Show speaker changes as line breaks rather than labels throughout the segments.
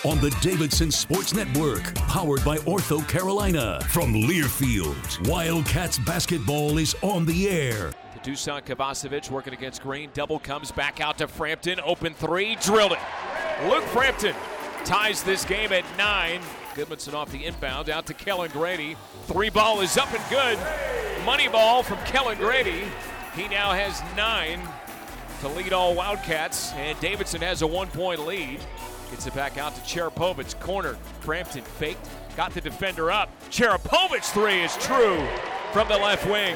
on the Davidson Sports Network, powered by Ortho Carolina. From Learfield, Wildcats basketball is on the air.
Dusan Kovacevic working against Green. Double comes back out to Frampton. Open three, drilled it. Luke Frampton ties this game at 9. Goodmanson off the inbound, out to Kellen Grady. Three ball is up and good. Money ball from Kellen Grady. He now has 9 to lead all Wildcats, and Davidson has a 1-point lead. Gets it back out to Cherapovich. Corner, Frampton faked, got the defender up. Cherapovich three is true from the left wing.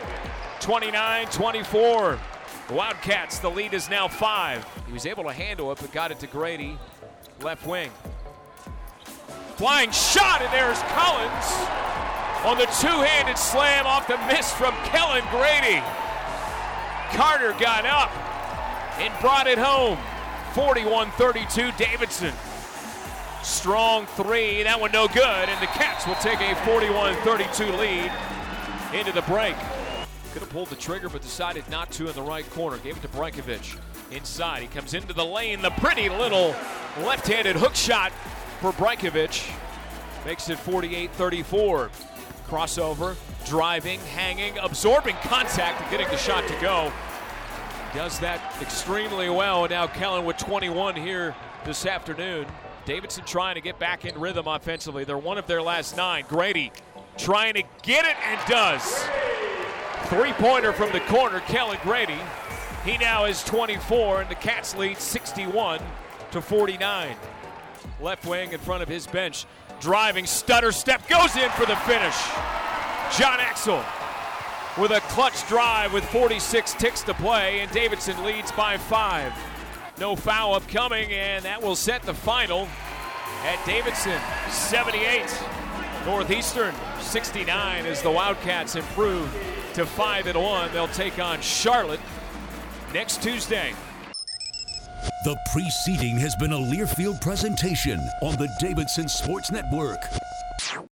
29-24. The Wildcats, the lead is now 5. He was able to handle it, but got it to Grady, left wing. Flying shot, and there's Collins on the two-handed slam off the miss from Kellen Grady. Carter got up and brought it home. 41-32 Davidson. Strong three, that one no good, and the Cats will take a 41-32 lead into the break. Could have pulled the trigger, but decided not to in the right corner. Gave it to Brajkovic inside. He comes into the lane. The pretty little left-handed hook shot for Brajkovic. Makes it 48-34. Crossover, driving, hanging, absorbing contact and getting the shot to go. Does that extremely well. And now Kellen with 21 here this afternoon. Davidson trying to get back in rhythm offensively. They're one of their last 9. Grady trying to get it and does. Three-pointer from the corner, Kellen Grady. He now is 24, and the Cats lead 61-49. Left wing in front of his bench. Driving, stutter step, goes in for the finish. John Axel with a clutch drive with 46 ticks to play, and Davidson leads by 5. No foul upcoming, and that will set the final at Davidson 78. Northeastern 69 as the Wildcats improve to 5-1. They'll take on Charlotte next Tuesday.
The preceding has been a Learfield presentation on the Davidson Sports Network.